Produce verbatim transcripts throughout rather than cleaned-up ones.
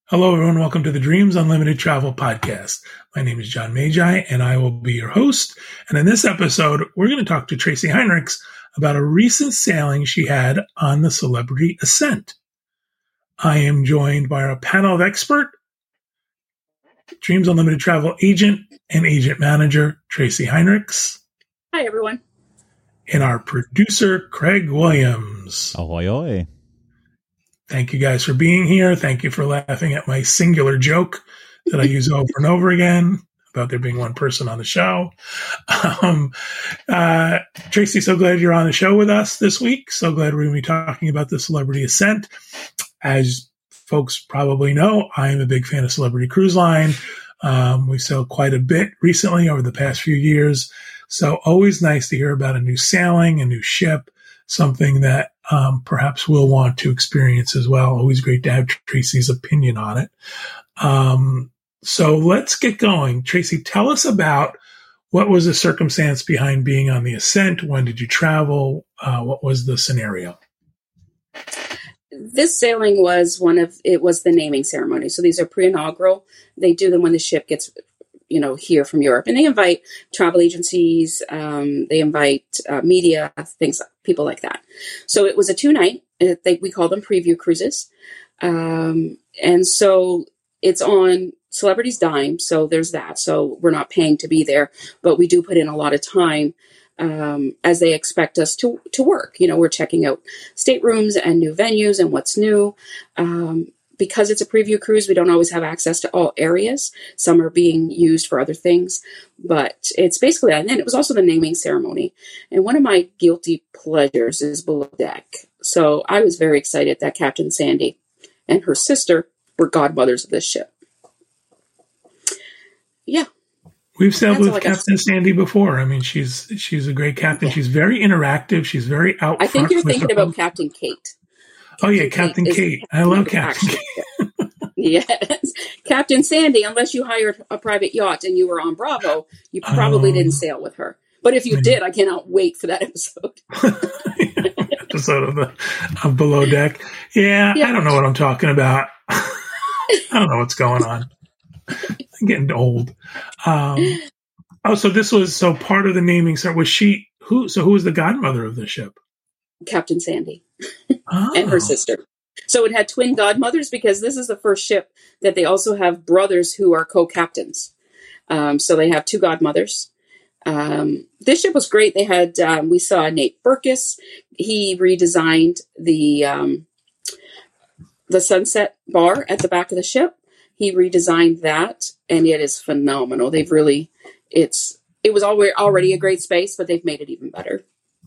Hello, everyone. Welcome to the Dreams Unlimited Travel Podcast. My name is John Magi, and I will be your host. And in this episode, we're going to talk to Tracy Heinrichs about a recent sailing she had on the Celebrity Ascent. I am joined by our panel of expert, Dreams Unlimited Travel agent and agent manager, Tracy Heinrichs. Hi, everyone. And our producer, Craig Williams. Ahoy, ahoy. Thank you guys for being here. Thank you for laughing at my singular joke that I use over and over again about there being one person on the show. Um, uh, Tracy, so glad you're on the show with us this week. So glad we're going to be talking about the Celebrity Ascent. As folks probably know, I am a big fan of Celebrity Cruise Line. Um, we sailed quite a bit recently over the past few years. So always nice to hear about a new sailing, a new ship, something that um, perhaps we'll want to experience as well. Always great to have Tracy's opinion on it. Um, so let's get going. Tracy, tell us about what was the circumstance behind being on the Ascent? When did you travel? Uh, what was the scenario? This sailing was one of, it was the naming ceremony. So these are pre-inaugural. They do them when the ship gets, you know, here from Europe. And they invite travel agencies, um, they invite uh, media, things, people like that. So it was a two-night, uh, they, we call them preview cruises. Um, and so it's on Celebrity's dime. So there's that. So we're not paying to be there, but we do put in a lot of time um, as they expect us to, to work. You know, we're checking out staterooms and new venues and what's new. Um, Because it's a preview cruise, we don't always have access to all areas. Some are being used for other things, but it's basically, and then it was also the naming ceremony. And one of my guilty pleasures is below deck. So I was very excited that Captain Sandy and her sister were godmothers of this ship. Yeah. We've sailed with Captain Sandy before. I mean, she's she's a great captain. Yeah. She's very interactive. She's very out I think you're thinking about Captain Kate. Oh, yeah, Captain Kate. Kate. I love Captain Kate. Yes. Captain Sandy, unless you hired a private yacht and you were on Bravo, you probably um, didn't sail with her. But if you yeah. did, I cannot wait for that episode. Episode of the of Below Deck. Yeah, yeah, I don't know what I'm talking about. I don't know what's going on. I'm getting old. Um, oh, so this was, so part of the naming, so was she, who, so who was the godmother of the ship? Captain Sandy. Oh. And her sister. So it had twin godmothers because this is the first ship that they also have brothers who are co-captains. Um, so they have two godmothers. Um, this ship was great. They had, um, we saw Nate Berkus. He redesigned the, um, the sunset bar at the back of the ship. He redesigned that and it is phenomenal. They've really, it's, it was already, already a great space, but they've made it even better.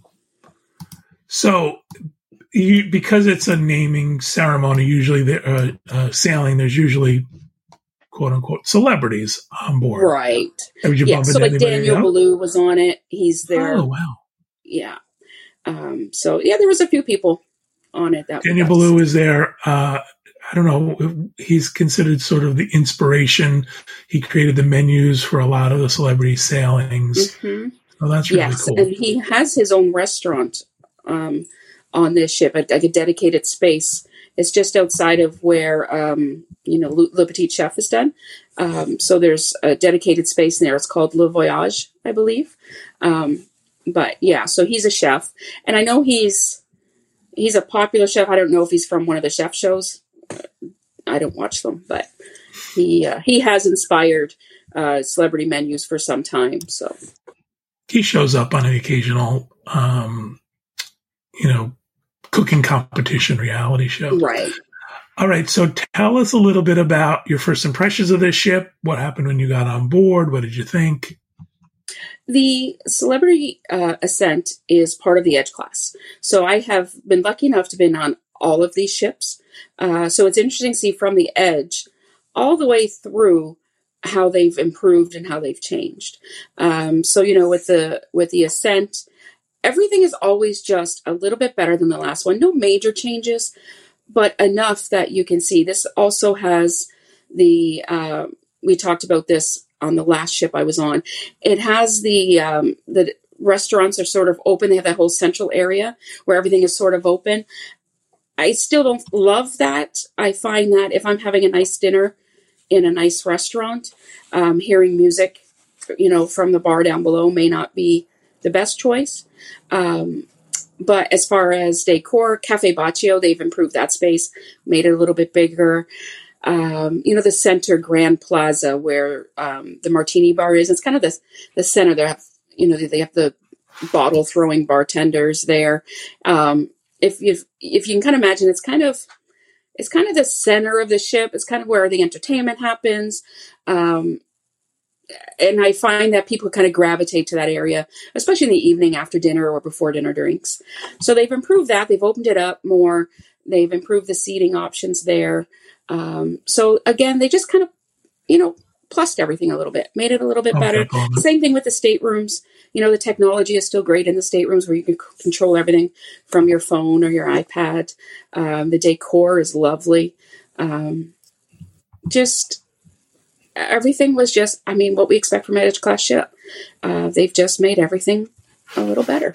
So, you, because it's a naming ceremony, usually the uh, uh, sailing, there's usually quote unquote celebrities on board, right? Yeah, so like Daniel Boulou was on it. He's there. Oh wow! Yeah. Um, so yeah, there was a few people on it. That Daniel Boulou is there. Uh, I don't know. He's considered sort of the inspiration. He created the menus for a lot of the celebrity sailings. Mm-hmm. So that's really yes, cool. And he has his own restaurant. Um, on this ship, like a dedicated space. It's just outside of where, um, you know, Le, Le Petit Chef is done. Um, so there's a dedicated space in there. It's called Le Voyage, I believe. Um, but yeah, so he's a chef. And I know he's, he's a popular chef. I don't know if he's from one of the chef shows. I don't watch them, but he, uh, he has inspired, uh, celebrity menus for some time. So he shows up on an occasional, um, you know, cooking competition reality show. Right. All right. So tell us a little bit about your first impressions of this ship. What happened when you got on board? What did you think? The Celebrity uh, Ascent is part of the Edge class. So I have been lucky enough to be on all of these ships. Uh, so it's interesting to see from the Edge all the way through how they've improved and how they've changed. Um, so, you know, with the, with the Ascent, everything is always just a little bit better than the last one. No major changes, but enough that you can see. This also has the, uh, we talked about this on the last ship I was on. It has the, um, the restaurants are sort of open. They have that whole central area where everything is sort of open. I still don't love that. I find that if I'm having a nice dinner in a nice restaurant, um, hearing music, you know, from the bar down below may not be the best choice. Um, but as far as decor, Cafe Baccio, they've improved that space, made it a little bit bigger. Um, you know, the center Grand Plaza where um, the Martini Bar is, it's kind of the, the center. They have, you know, they have the bottle throwing bartenders there. Um, if you if you can kind of imagine, it's kind of it's kind of the center of the ship. It's kind of where the entertainment happens. Um, and I find that people kind of gravitate to that area, especially in the evening after dinner or before dinner drinks. So they've improved that. They've opened it up more. They've improved the seating options there. Um, so again, they just kind of, you know, plussed everything a little bit, made it a little bit better. Okay. Same thing with the staterooms. You know, the technology is still great in the staterooms where you can c- control everything from your phone or your iPad. Um, the decor is lovely. Um, just everything was just, I mean, what we expect from an Edge class ship. Uh, they've just made everything a little better.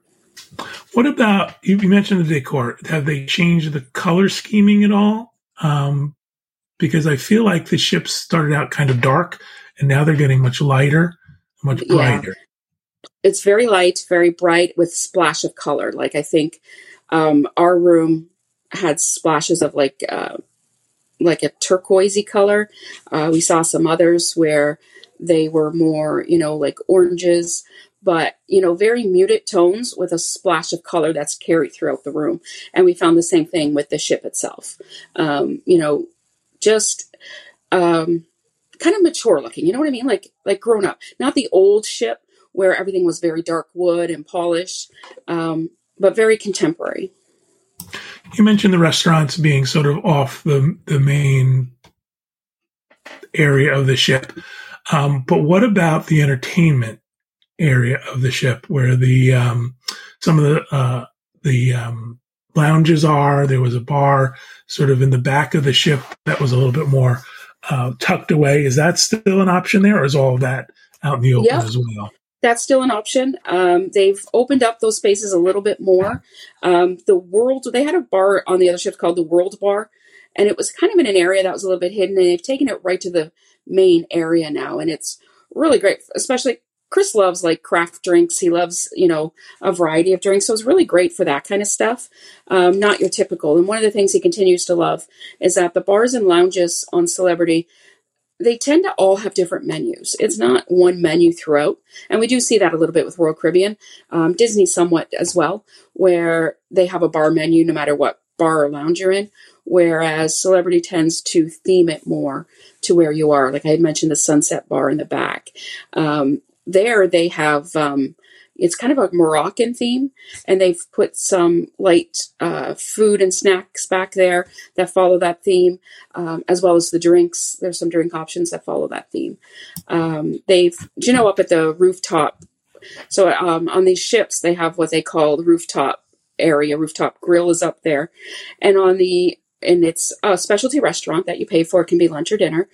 What about, you mentioned the decor. Have they changed the color scheming at all? Um, because I feel like the ships started out kind of dark and now they're getting much lighter, much brighter. Yeah. It's very light, very bright with splash of color. Like I think um, our room had splashes of like uh, like a turquoisey color. Uh, we saw some others where they were more, you know, like oranges, but, you know, very muted tones with a splash of color that's carried throughout the room. And we found the same thing with the ship itself. Um, you know, just um, kind of mature looking, you know what I mean? Like, like grown up, not the old ship where everything was very dark wood and polished, um, but very contemporary. You mentioned the restaurants being sort of off the the main area of the ship. Um, but what about the entertainment area of the ship where the um, some of the uh, the um, lounges are? There was a bar sort of in the back of the ship that was a little bit more uh, tucked away. Is that still an option there, or is all of that out in the open Yep. as well? That's still an option. Um, they've opened up those spaces a little bit more. Um, the World, they had a bar on the other ships called the World Bar, and it was kind of in an area that was a little bit hidden, and they've taken it right to the main area now, and it's really great. Especially Chris loves like craft drinks. He loves, you know, a variety of drinks, so it's really great for that kind of stuff. Um, not your typical. And one of the things he continues to love is that the bars and lounges on Celebrity, they tend to all have different menus. It's not one menu throughout. And we do see that a little bit with Royal Caribbean. Um, Disney somewhat as well, where they have a bar menu no matter what bar or lounge you're in, whereas Celebrity tends to theme it more to where you are. Like I had mentioned the Sunset Bar in the back. Um, there they have... Um, It's kind of a Moroccan theme, and they've put some light uh, food and snacks back there that follow that theme, um, as well as the drinks. There's some drink options that follow that theme. Um, they've, you know, up at the rooftop. So um, on these ships, they have what they call the rooftop area. Rooftop grill is up there, and on the and it's a specialty restaurant that you pay for. It can be lunch or dinner,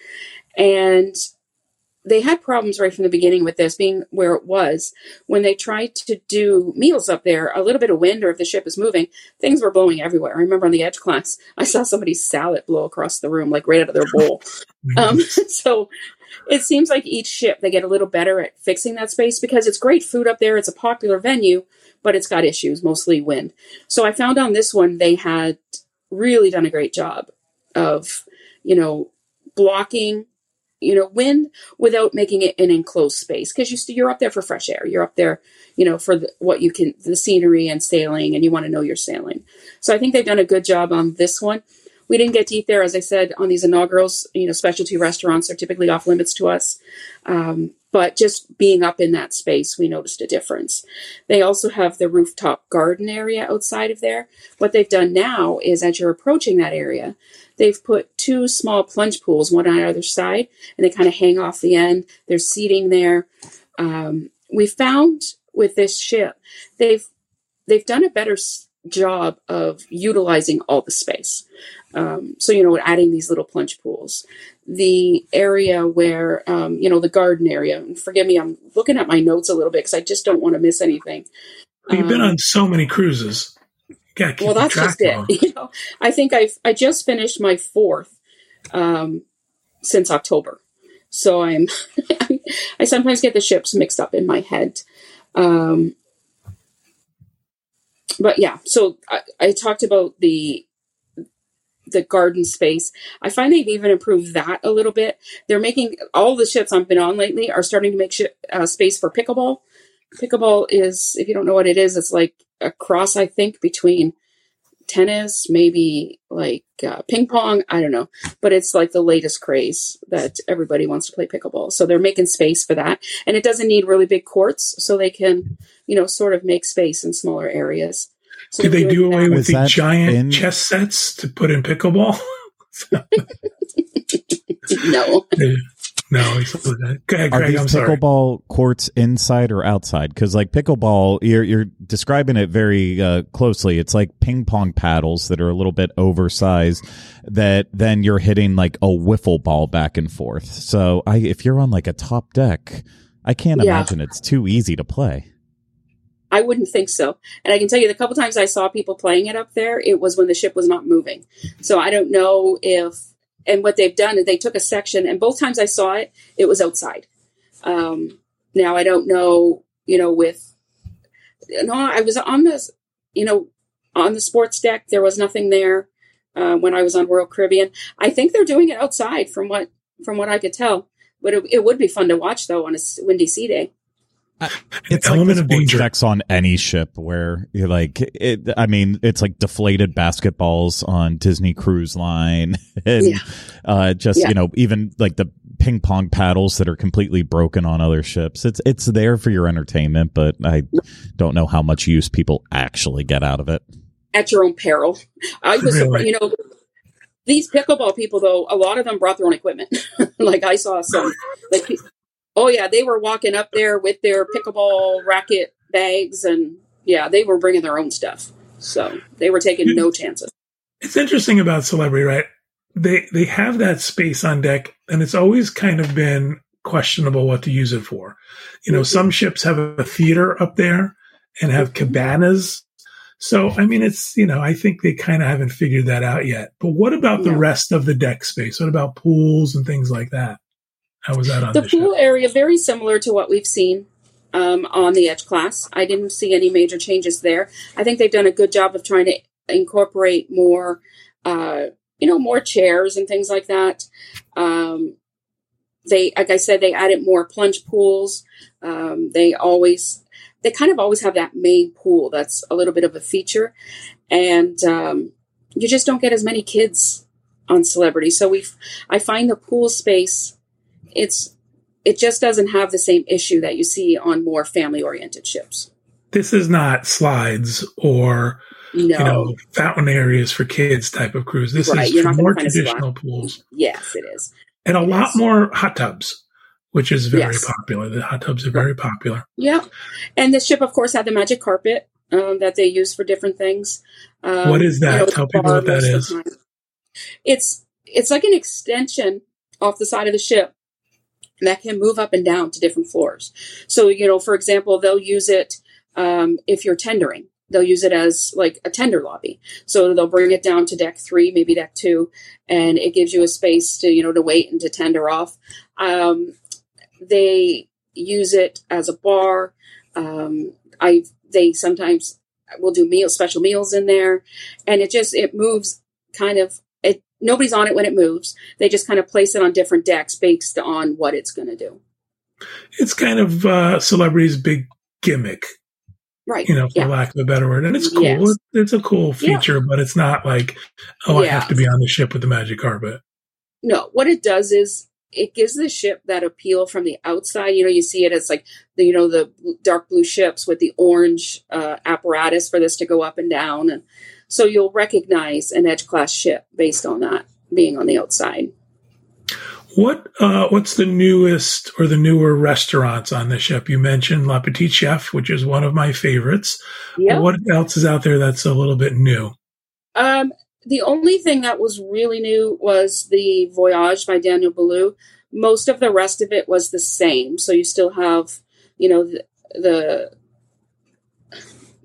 and they had problems right from the beginning with this being where it was. When they tried to do meals up there, a little bit of wind or if the ship is moving, things were blowing everywhere. I remember on the Edge class, I saw somebody's salad blow across the room, like right out of their bowl. um, so it seems like each ship, they get a little better at fixing that space because it's great food up there. It's a popular venue, but it's got issues, mostly wind. So I found on this one, they had really done a great job of, you know, blocking, you know, wind without making it an enclosed space. Cause you, you're up there for fresh air. You're up there, you know, for the, what you can, the scenery and sailing, and you want to know you're sailing. So I think they've done a good job on this one. We didn't get to eat there. As I said, on these inaugurals, you know, specialty restaurants are typically off limits to us. Um, but just being up in that space, we noticed a difference. They also have the rooftop garden area outside of there. What they've done now is as you're approaching that area, they've put two small plunge pools, one on either side, and they kind of hang off the end. There's seating there. Um, we found with this ship, they've they've done a better job of utilizing all the space. Um, so, you know, adding these little plunge pools. The area where, um, you know, the garden area, and forgive me, I'm looking at my notes a little bit because I just don't want to miss anything. You've been um, on so many cruises. gotta keep Well, that's track just of it. You know, I think I've I just finished my fourth um, since October, so I'm I sometimes get the ships mixed up in my head. Um, but yeah, so I, I talked about the the garden space. I find they've even improved that a little bit. They're making all the ships I've been on lately are starting to make sh- uh, space for pickleball. Pickleball is, if you don't know what it is, it's like a cross, I think, between tennis, maybe like uh, ping pong. I don't know, but it's like the latest craze that everybody wants to play pickleball. So they're making space for that, and it doesn't need really big courts, so they can, you know, sort of make space in smaller areas. So Did they do away that. with the giant in- chess sets to put in pickleball? No. No, he's go ahead, Greg, Are these I'm sorry. pickleball courts inside or outside? Because like pickleball, you're you're describing it very uh, closely. It's like ping pong paddles that are a little bit oversized. That then you're hitting like a wiffle ball back and forth. So I, if you're on like a top deck, I can't Yeah. imagine it's too easy to play. I wouldn't think so. And I can tell you the couple times I saw people playing it up there, it was when the ship was not moving. So I don't know if, and what they've done is they took a section, and both times I saw it, it was outside. Um, now I don't know, you know, with, no, I was on this, you know, on the sports deck, there was nothing there uh, when I was on Royal Caribbean. I think they're doing it outside from what, from what I could tell. But it, it would be fun to watch though on a windy sea day. It's An like element the of sports danger. decks on any ship where you're like, it, I mean, it's like deflated basketballs on Disney Cruise Line, and Yeah. uh, just Yeah. you know, even like the ping pong paddles that are completely broken on other ships. It's it's there for your entertainment, but I don't know how much use people actually get out of it. At your own peril. I was, Really? surprised, you know, these pickleball people though, a lot of them brought their own equipment. Like I saw some, like, oh yeah, they were walking up there with their pickleball racket bags, and yeah, they were bringing their own stuff. So they were taking no chances. It's interesting about Celebrity, right? They they have that space on deck, and it's always kind of been questionable what to use it for. You know, some ships have a theater up there and have cabanas. So, I mean, it's, you know, I think they kind of haven't figured that out yet. But what about the Yeah. rest of the deck space? What about pools and things like that? How was that on The the pool ship? area, very similar to what we've seen um, on the Edge class. I didn't see any major changes there. I think they've done a good job of trying to incorporate more, uh, you know, more chairs and things like that. Um, they, like I said, they added more plunge pools. Um, they always, they kind of always have that main pool that's a little bit of a feature, and um, you just don't get as many kids on Celebrity. So we, I find the pool space, it's, it just doesn't have the same issue that you see on more family-oriented ships. This is not slides or, No, you know, fountain areas for kids type of cruise. This Right, is you're not gonna more find a traditional spot. pools. yes, it is. And a It lot is. more hot tubs, which is very Yes. popular. The hot tubs are very popular. Yeah, and the ship, of course, had the magic carpet um, that they use for different things. Um, What is that? you know, Tell the people bar what that most of is. the time. It's it's like an extension off the side of the ship that can move up and down to different floors. So, you know, for example, they'll use it um, if you're tendering. They'll use it as like a tender lobby. So they'll bring it down to deck three, maybe deck two, and it gives you a space to, you know, to wait and to tender off. Um, they use it as a bar. Um, I they sometimes will do meal special meals in there, and it just it moves kind of. It nobody's on it when it moves. They just kind of place it on different decks based on what it's going to do. It's kind of uh, Celebrity's big gimmick, Right. you know, for Yeah. lack of a better word. And it's cool. Yes. It's, it's a cool feature, but it's not like, oh, I Yeah. have to be on the ship with the magic carpet. No, what it does is it gives the ship that appeal from the outside. You know, you see it as like the, you know, the dark blue ships with the orange uh, apparatus for this to go up and down. And so you'll recognize an Edge class ship based on that being on the outside. What uh, what's the newest or the newer restaurants on the ship? You mentioned La Petite Chef, which is one of my favorites. Yeah. What else is out there that's a little bit new? Um, the only thing that was really new was the Voyage by Daniel Boulou. Most of the rest of it was the same. So you still have, you know, the, the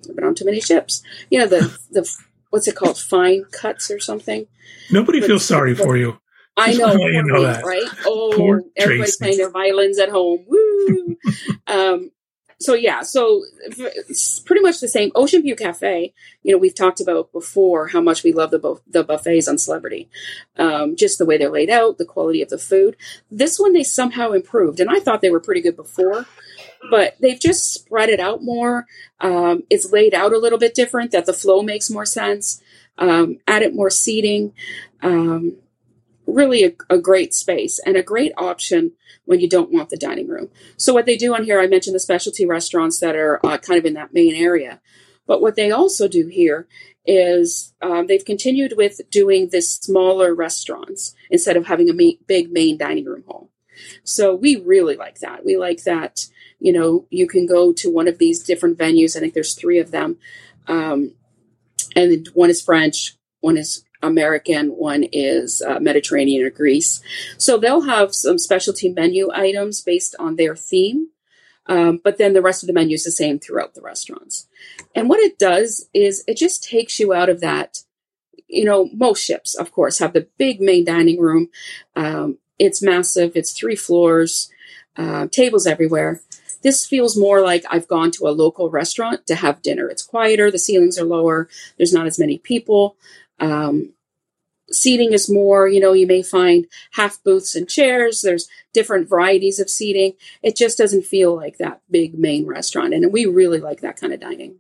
I've been on too many ships. You know, the, the what's it called? Fine cuts or something. Nobody But, feels sorry for you. I Just know, wanna let you poor know me, that. right? Oh, Poor everybody's Tracy. playing their violins at home. Woo! um, so yeah, so it's pretty much the same. Ocean View Cafe, you know, we've talked about before how much we love the bu- the buffets on Celebrity. Um, just the way they're laid out, the quality of the food. This one they somehow improved, and I thought they were pretty good before, but they've just spread it out more. Um, it's laid out a little bit different, that the flow makes more sense. Um, added more seating. Um, really a, a great space and a great option when you don't want the dining room. So what they do on here, I mentioned the specialty restaurants that are uh, kind of in that main area. But what they also do here is um, they've continued with doing this smaller restaurants instead of having a ma- big main dining room hall. So we really like that. We like that, you know, you can go to one of these different venues. I think there's three of them. Um, and one is French, one is American, one is uh, Mediterranean or Greece. So they'll have some specialty menu items based on their theme. Um, but then the rest of the menu is the same throughout the restaurants. And what it does is it just takes you out of that. You know, most ships, of course, have the big main dining room. Um, it's massive. It's three floors, uh, tables everywhere. This feels more like I've gone to a local restaurant to have dinner. It's quieter. The ceilings are lower. There's not as many people. Um, seating is more, you know, you may find half booths and chairs. There's different varieties of seating. It just doesn't feel like that big main restaurant. And we really like that kind of dining.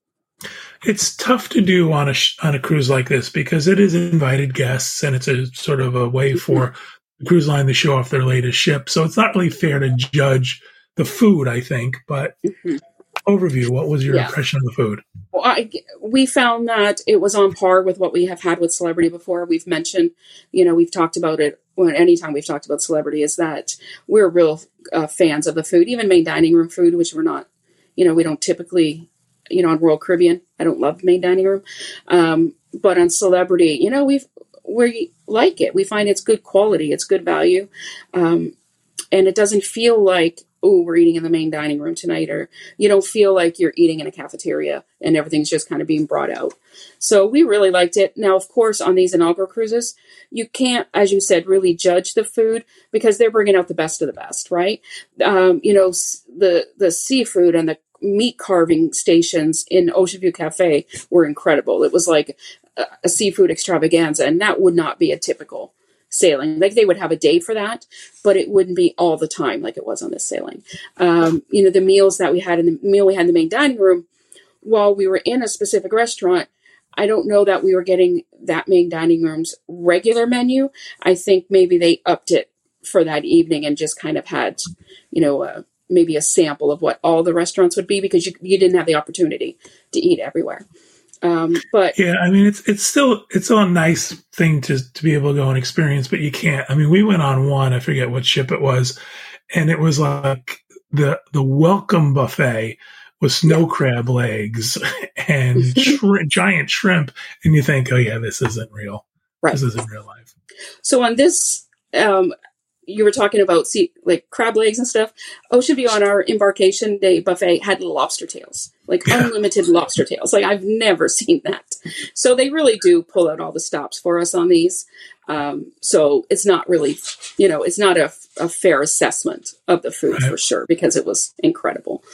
It's tough to do on a sh- on a cruise like this because it is invited guests and it's a sort of a way for the cruise line to show off their latest ship. So it's not really fair to judge the food, I think. But mm-hmm. Overview, what was your yeah. impression of the food? Well, I, we found that it was on par with what we have had with Celebrity before. We've mentioned, you know, we've talked about it. Well, anytime we've talked about Celebrity, is that we're real uh, fans of the food, even main dining room food, which we're not. You know, we don't typically. You know, on Royal Caribbean, I don't love main dining room, um, but on Celebrity, you know, we've we like it. We find it's good quality, it's good value, um, and it doesn't feel like, oh, we're eating in the main dining room tonight, or you don't feel like you're eating in a cafeteria and everything's just kind of being brought out. So we really liked it. Now, of course, on these inaugural cruises, you can't, as you said, really judge the food because they're bringing out the best of the best, right? Um, you know, the the seafood and the meat carving stations in Ocean View Cafe were incredible. It was like a, a seafood extravaganza, and that would not be a typical sailing. Like they would have a day for that, but it wouldn't be all the time like it was on this sailing. Um, you know, the meals that we had in the meal we had in the main dining room, while we were in a specific restaurant, I don't know that we were getting that main dining room's regular menu. I think maybe they upped it for that evening and just kind of had, you know, a maybe a sample of what all the restaurants would be because you, you didn't have the opportunity to eat everywhere. Um, but yeah, I mean, it's, it's still, it's still a nice thing to, to be able to go and experience, but you can't, I mean, we went on one, I forget what ship it was. And it was like the, the welcome buffet with snow crab legs and shri- giant shrimp. And you think, oh yeah, this isn't real. Right. This isn't real life. So on this, um, you were talking about see, like crab legs and stuff. Ocean View on our embarkation day buffet had lobster tails, like yeah. unlimited lobster tails. Like I've never seen that. So they really do pull out all the stops for us on these. Um, so it's not really, you know, it's not a, a fair assessment of the food right. for sure because it was incredible.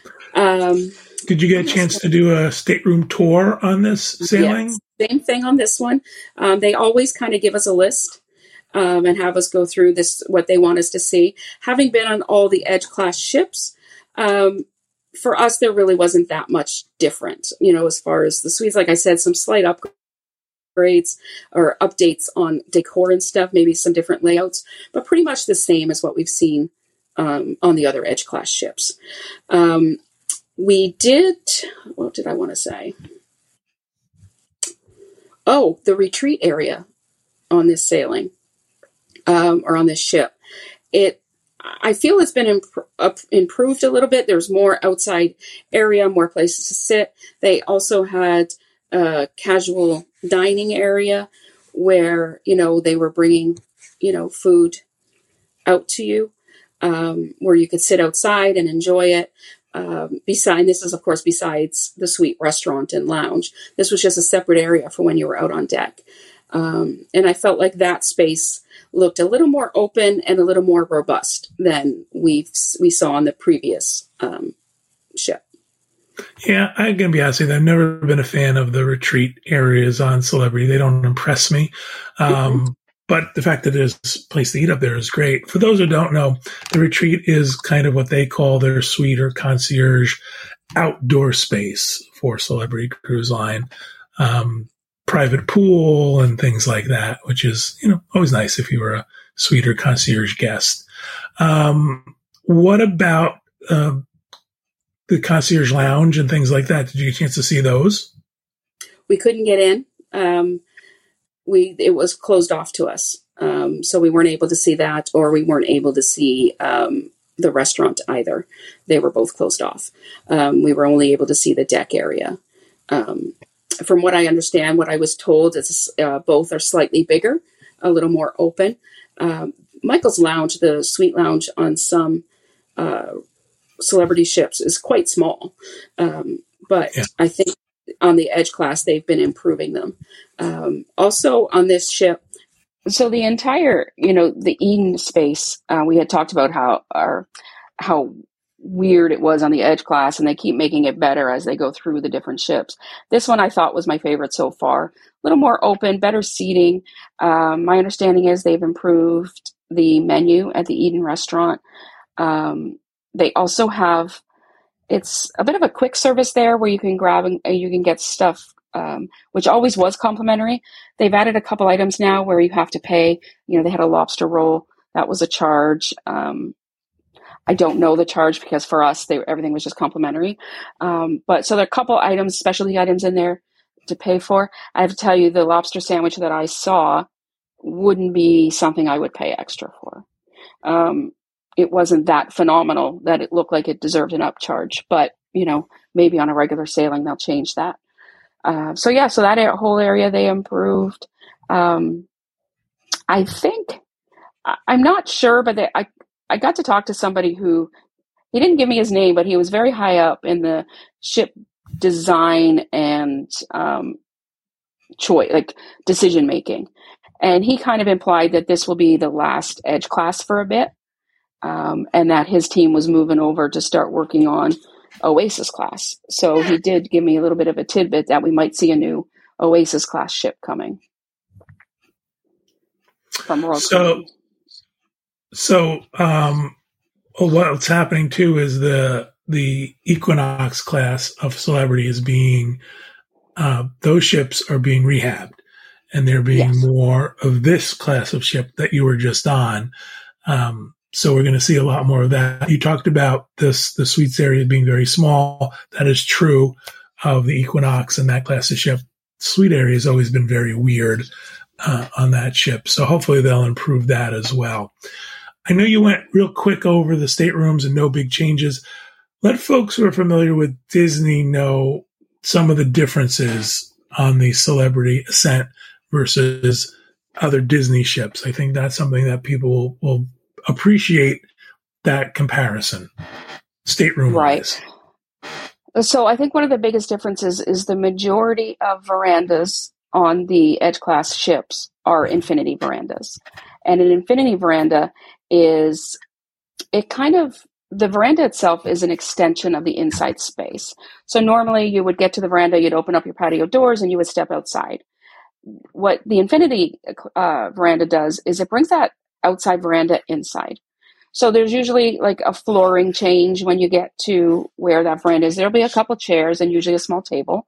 Um, Did you get a chance to do a stateroom tour on this sailing? Yes, same thing on this one. Um, they always kind of give us a list. Um, and have us go through this, what they want us to see. Having been on all the Edge class ships, um, for us, there really wasn't that much different, you know, as far as the suites. Like I said, some slight upgrades or updates on decor and stuff, maybe some different layouts, but pretty much the same as what we've seen um, on the other Edge class ships. Um, we did, what did I want to say? Oh, the retreat area on this sailing. Um, or on this ship, it I feel it's been imp- up, improved a little bit. There's more outside area, more places to sit. They also had a casual dining area where you know they were bringing you know food out to you, um, where you could sit outside and enjoy it. Um, beside this is, of course, besides the suite, restaurant, and lounge. This was just a separate area for when you were out on deck. Um, and I felt like that space looked a little more open and a little more robust than we we saw on the previous um, ship. Yeah, I'm going to be honest with you. I've never been a fan of the retreat areas on Celebrity. They don't impress me. Um, mm-hmm. But the fact that there's a place to eat up there is great. For those who don't know, the retreat is kind of what they call their suite or concierge outdoor space for Celebrity Cruise Line. Um, private pool and things like that, which is, you know, always nice if you were a suite or concierge guest. Um, what about uh, the concierge lounge and things like that? Did you get a chance to see those? We couldn't get in. Um, we it was closed off to us, um, so we weren't able to see that, or we weren't able to see um, the restaurant either. They were both closed off. Um, we were only able to see the deck area. Um, from what I understand, what I was told is uh, both are slightly bigger, a little more open. Um, Michael's Lounge, the suite lounge on some uh, Celebrity ships, is quite small, um, but yeah. I think on the Edge class, they've been improving them. Um, also on this ship, so the entire, you know, the Eden space, uh, we had talked about how our, how weird it was on the Edge class, and they keep making it better as they go through the different ships. This one I thought was my favorite so far. A little more open, better seating. Um, my understanding is they've improved the menu at the Eden restaurant. Um, they also have, it's a bit of a quick service there where you can grab and uh, you can get stuff, um, which always was complimentary. They've added a couple items now where you have to pay. You know, they had a lobster roll. That was a charge. Um, I don't know the charge because for us, they, everything was just complimentary. Um, but so there are a couple items, specialty items in there to pay for. I have to tell you, the lobster sandwich that I saw wouldn't be something I would pay extra for. Um, it wasn't that phenomenal that it looked like it deserved an upcharge, but you know, maybe on a regular sailing, they'll change that. Uh, so yeah, so that whole area they improved. Um, I think, I'm not sure, but they, I, I got to talk to somebody who, he didn't give me his name, but he was very high up in the ship design and um, choice, like decision making. And he kind of implied that this will be the last Edge class for a bit. Um, and that his team was moving over to start working on Oasis class. So he did give me a little bit of a tidbit that we might see a new Oasis class ship coming from Royal So, Caribbean. so um, what's happening too is the the Equinox class of Celebrity is being uh, those ships are being rehabbed, and they're being yes. more of this class of ship that you were just on. Um, So we're going to see a lot more of that. You talked about this, the suites area being very small. That is true of the Equinox and that class of ship. Suite area has always been very weird uh, on that ship. So hopefully they'll improve that as well. I know you went real quick over the staterooms and no big changes. Let folks who are familiar with Disney know some of the differences on the Celebrity Ascent versus other Disney ships. I think that's something that people will, will appreciate, that comparison, stateroom wise. Right. So I think one of the biggest differences is the majority of verandas on the Edge class ships are infinity verandas. And an infinity veranda is, it kind of, the veranda itself is an extension of the inside space. So normally you would get to the veranda, you'd open up your patio doors and you would step outside. What the infinity uh, veranda does is it brings that outside veranda inside. So there's usually like a flooring change when you get to where that veranda is. There'll be a couple chairs and usually a small table.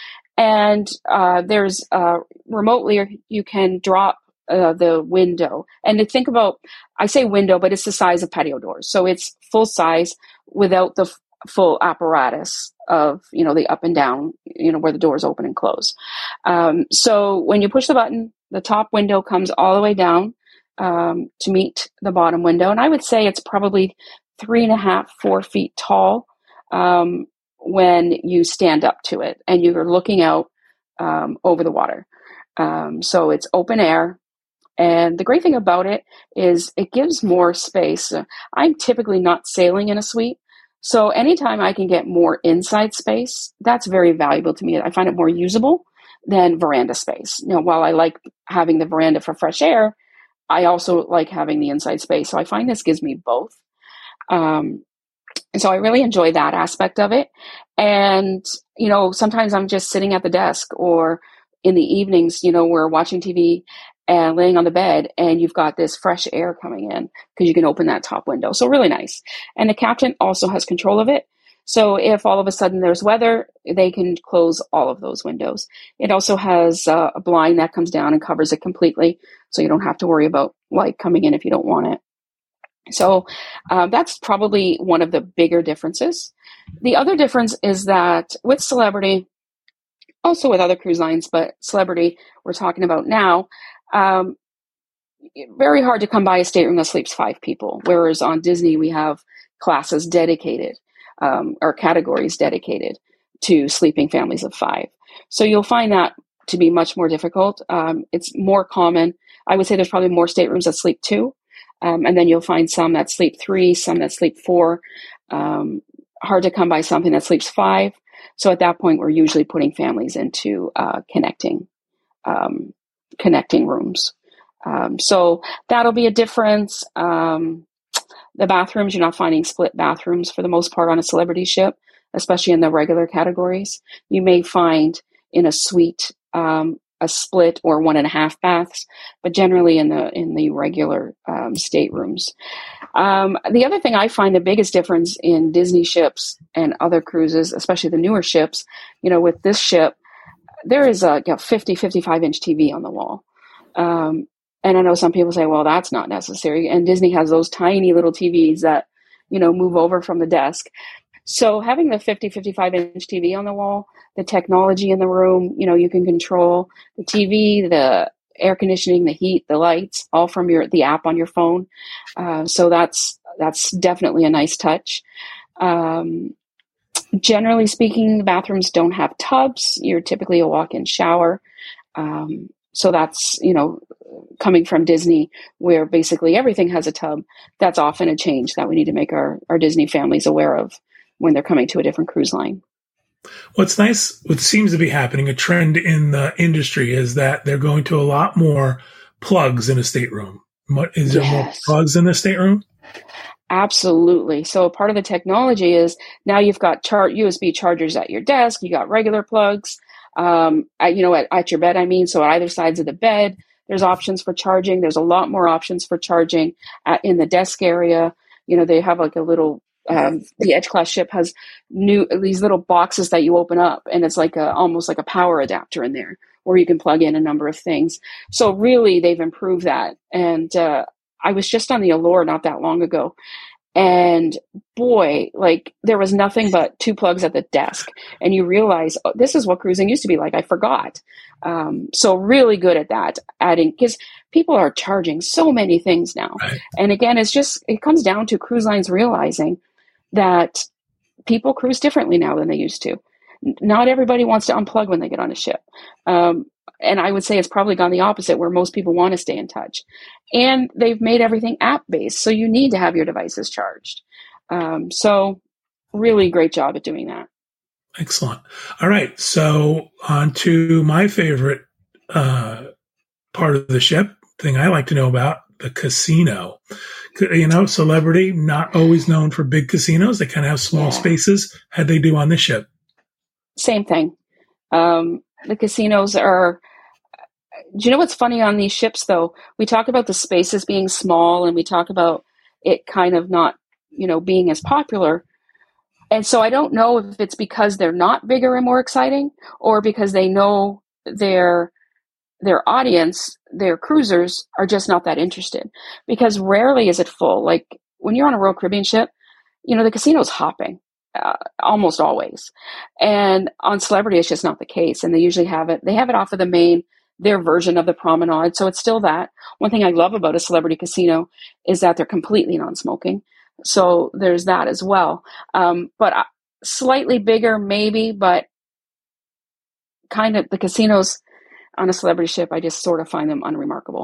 And uh, there's uh, remotely you can drop uh, the window. And to think about, I say window, but it's the size of patio doors. So it's full size without the f- full apparatus of, you know, the up and down, you know, where the doors open and close. Um, so when you push the button, the top window comes all the way down um, to meet the bottom window. And I would say it's probably three and a half, four feet tall um, when you stand up to it and you're looking out um, over the water. Um, so it's open air. And the great thing about it is it gives more space. Uh, I'm typically not sailing in a suite. So anytime I can get more inside space, that's very valuable to me. I find it more usable than veranda space. You know, while I like having the veranda for fresh air, I also like having the inside space. So I find this gives me both. Um, and so I really enjoy that aspect of it. And, you know, sometimes I'm just sitting at the desk, or in the evenings, you know, we're watching T V and laying on the bed, and you've got this fresh air coming in because you can open that top window. So really nice. And the captain also has control of it. So if all of a sudden there's weather, they can close all of those windows. It also has uh, a blind that comes down and covers it completely. So you don't have to worry about light coming in if you don't want it. So uh, that's probably one of the bigger differences. The other difference is that with Celebrity, also with other cruise lines, but Celebrity we're talking about now, um, very hard to come by a stateroom that sleeps five people. Whereas on Disney, we have classes dedicated, um, or categories dedicated to sleeping families of five. So you'll find that to be much more difficult. Um, it's more common. I would say there's probably more staterooms that sleep two. Um, and then you'll find some that sleep three, some that sleep four. Um, hard to come by something that sleeps five. So at that point, we're usually putting families into uh, connecting um, connecting rooms. Um, so that'll be a difference. Um, the bathrooms, you're not finding split bathrooms for the most part on a Celebrity ship, especially in the regular categories. You may find in a suite um, a split or one and a half baths, but generally in the in the regular um, staterooms. Um, the other thing I find the biggest difference in Disney ships and other cruises, especially the newer ships, you know, with this ship, there is a you know, fifty, fifty-five inch T V on the wall. Um, and I know some people say, well, that's not necessary. And Disney has those tiny little T Vs that, you know, move over from the desk. So having the fifty, fifty-five inch T V on the wall, the technology in the room, you know, you can control the T V, the air conditioning, the heat, the lights, all from your the app on your phone. Uh, so that's that's definitely a nice touch. Um, generally speaking, the bathrooms don't have tubs. You're typically a walk-in shower. Um, so that's, you know, coming from Disney, where basically everything has a tub. That's often a change that we need to make our, our Disney families aware of when they're coming to a different cruise line. What's nice, what seems to be happening, a trend in the industry, is that they're going to a lot more plugs in a stateroom. Is there yes. more plugs in the stateroom? Absolutely. So part of the technology is now you've got char- U S B chargers at your desk. You got regular plugs, um, at, you know, at, at your bed, I mean, so at either sides of the bed, there's options for charging. There's a lot more options for charging at, in the desk area. You know, they have like a little, um, the Edge class ship has new, these little boxes that you open up, and it's like a, almost like a power adapter in there where you can plug in a number of things. So really they've improved that. And, uh, I was just on the Allure not that long ago, and boy, like there was nothing but two plugs at the desk, and you realize, oh, this is what cruising used to be like. I forgot. Um, so really good at that, adding, because people are charging so many things now. Right. And again, it's just, it comes down to cruise lines realizing that people cruise differently now than they used to. Not everybody wants to unplug when they get on a ship. Um, and I would say it's probably gone the opposite, where most people want to stay in touch. And they've made everything app-based, so you need to have your devices charged. Um, so really great job at doing that. Excellent. All right, so on to my favorite uh, part of the ship, thing I like to know about, the casino. You know, Celebrity, not always known for big casinos. They kind of have small yeah. spaces. How'd they do on this ship? Same thing. Um, the casinos are, do you know what's funny on these ships though? We talk about the spaces being small, and we talk about it kind of not, you know, being as popular. And so I don't know if it's because they're not bigger and more exciting, or because they know their, their audience, their cruisers are just not that interested, because rarely is it full. Like when you're on a Royal Caribbean ship, you know, the casino's hopping. Uh, almost always. And on Celebrity, it's just not the case. And they usually have it, they have it off of the main, their version of the promenade. So it's still that. One thing I love about a Celebrity casino is that they're completely non-smoking. So there's that as well. Um, but uh, slightly bigger maybe, but kind of the casinos on a Celebrity ship, I just sort of find them unremarkable.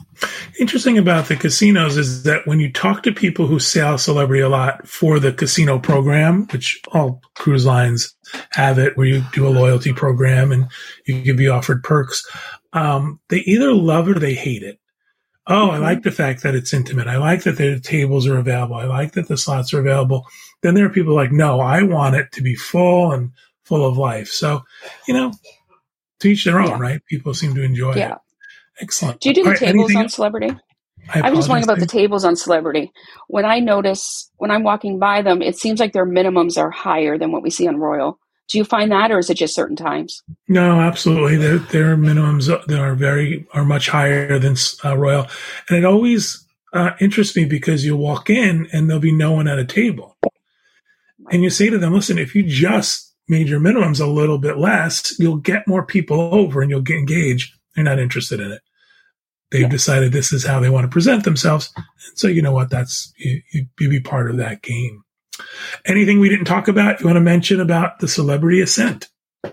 Interesting about the casinos is that when you talk to people who sail Celebrity a lot for the casino program, which all cruise lines have it, where you do a loyalty program and you can be offered perks, um, they either love it or they hate it. Oh, I like the fact that it's intimate. I like that the tables are available. I like that the slots are available. Then there are people like, no, I want it to be full and full of life. So, you know, to each their own, yeah. right? People seem to enjoy yeah. it. Excellent. Do you do the right, tables on else? Celebrity? I, I was just wondering about the tables on Celebrity. When I notice, when I'm walking by them, it seems like their minimums are higher than what we see on Royal. Do you find that, or is it just certain times? No, absolutely. Their, their minimums are very are much higher than uh, Royal, and it always uh, interests me because you walk in and there'll be no one at a table, and you say to them, "Listen, if you just made your minimums a little bit less, you'll get more people over and you'll get engaged." They're not interested in it. They've yeah. decided this is how they want to present themselves, and so you know what? That's you, you, you be part of that game. Anything we didn't talk about you want to mention about the Celebrity Ascent?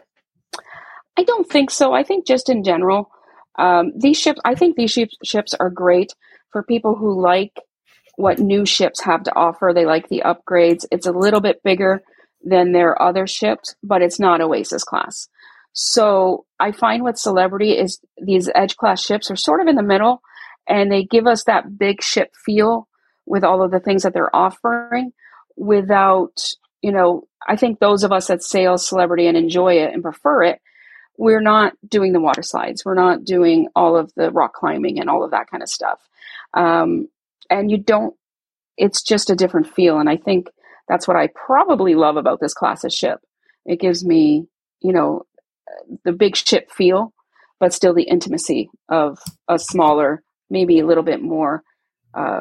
I don't think so. I think just in general, um, these ships, I think these ships, ships are great for people who like what new ships have to offer. They like the upgrades. It's a little bit bigger than their other ships, but it's not Oasis class. So I find with Celebrity is these Edge class ships are sort of in the middle, and they give us that big ship feel with all of the things that they're offering. Without, you know, I think those of us that sail Celebrity and enjoy it and prefer it, we're not doing the water slides. We're not doing all of the rock climbing and all of that kind of stuff. Um, and you don't, it's just a different feel. And I think that's what I probably love about this class of ship. It gives me, you know, the big ship feel, but still the intimacy of a smaller, maybe a little bit more, uh,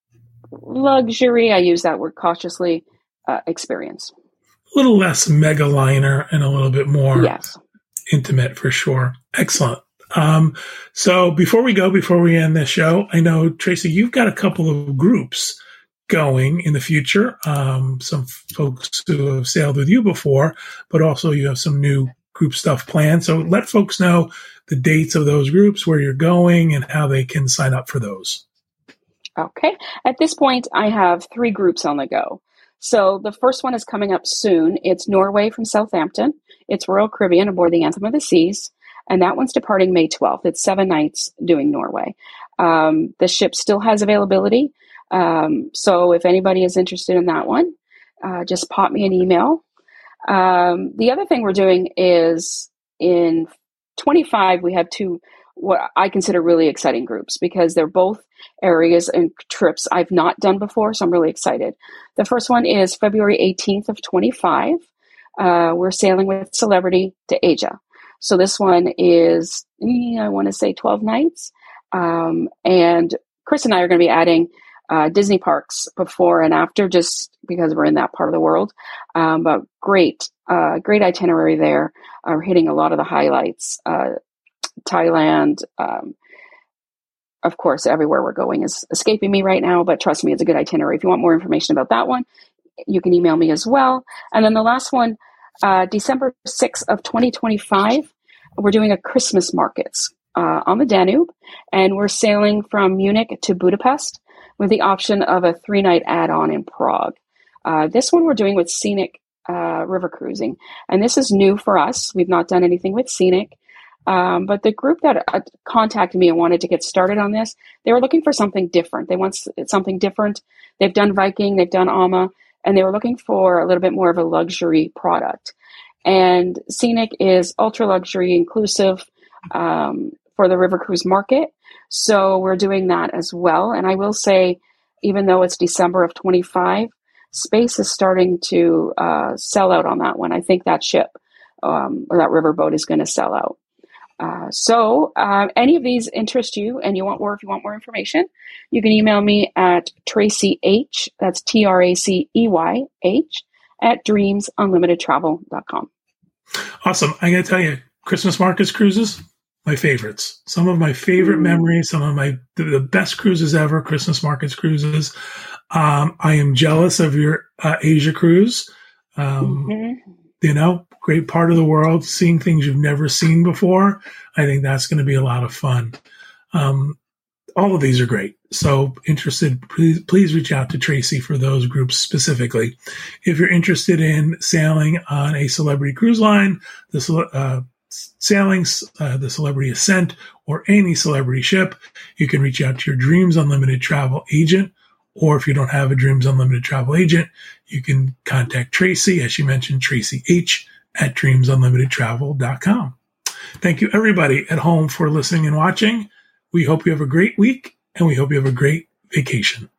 luxury, I use that word cautiously, uh, experience. A little less mega liner and a little bit more yes. intimate for sure. Excellent. Um, so before we go, before we end the show, I know, Tracy, you've got a couple of groups going in the future. Um, some folks who have sailed with you before, but also you have some new group stuff planned. So let folks know the dates of those groups, where you're going, and how they can sign up for those. Okay. At this point, I have three groups on the go. So the first one is coming up soon. It's Norway from Southampton. It's Royal Caribbean aboard the Anthem of the Seas. And that one's departing May twelfth. It's seven nights doing Norway. Um, the ship still has availability. Um, so if anybody is interested in that one, uh, just pop me an email. Um, the other thing we're doing is in twenty-five, we have two what I consider really exciting groups, because they're both areas and trips I've not done before. So I'm really excited. The first one is February eighteenth of twenty-five. Uh, we're sailing with Celebrity to Asia. So this one is, I want to say twelve nights. Um, and Chris and I are going to be adding uh, Disney parks before and after, just because we're in that part of the world. Um, but great, uh, great itinerary there. Uh, we're hitting a lot of the highlights. Uh, Thailand, um, of course, everywhere we're going is escaping me right now, but trust me, it's a good itinerary. If you want more information about that one, you can email me as well. And then the last one, uh, December sixth of twenty twenty-five, we're doing a Christmas markets uh, on the Danube, and we're sailing from Munich to Budapest with the option of a three-night add-on in Prague. Uh, this one we're doing with Scenic uh, River Cruising, and this is new for us. We've not done anything with Scenic. Um, but the group that uh, contacted me and wanted to get started on this, they were looking for something different. They want something different. They've done Viking, they've done Alma, and they were looking for a little bit more of a luxury product. And Scenic is ultra luxury inclusive um, for the river cruise market. So we're doing that as well. And I will say, even though it's December of twenty-five, space is starting to uh, sell out on that one. I think that ship um, or that riverboat is going to sell out. Uh, so, uh, any of these interest you and you want more, if you want more information, you can email me at Tracy H, that's T R A C E Y H, at dreams unlimited travel dot com. Awesome. I got to tell you, Christmas Markets cruises, my favorites. Some of my favorite mm-hmm. memories, some of my, the, the best cruises ever, Christmas Markets cruises. Um, I am jealous of your uh, Asia cruise. Um, mm-hmm. You know, great part of the world, seeing things you've never seen before. I think that's going to be a lot of fun. Um, all of these are great. So interested, please, please reach out to Tracy for those groups specifically. If you're interested in sailing on a celebrity cruise line, the uh, sailing, uh, the Celebrity Ascent, or any celebrity ship, you can reach out to your Dreams Unlimited travel agent. Or if you don't have a Dreams Unlimited travel agent, you can contact Tracy, as she mentioned, Tracy H at dreams unlimited travel dot com. Thank you, everybody at home, for listening and watching. We hope you have a great week, and we hope you have a great vacation.